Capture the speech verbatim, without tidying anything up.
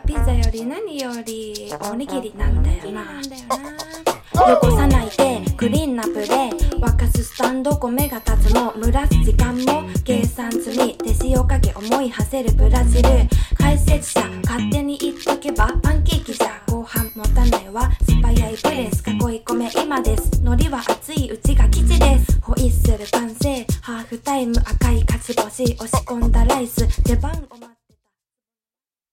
ピザより何よりおにぎりなんだよな。よこさないでクリーンナップで沸かすスタンド、米が立つも蒸らす時間も計算済みで塩かけ思い馳せるブラジル解説者勝手に言っとけばパンケーキじゃ後半持たないわ。素早いプレス囲い込め今です。海苔は熱いうちが基地です。ホイッスル完成ハーフタイム赤い勝ち星押し込んだライス出番おま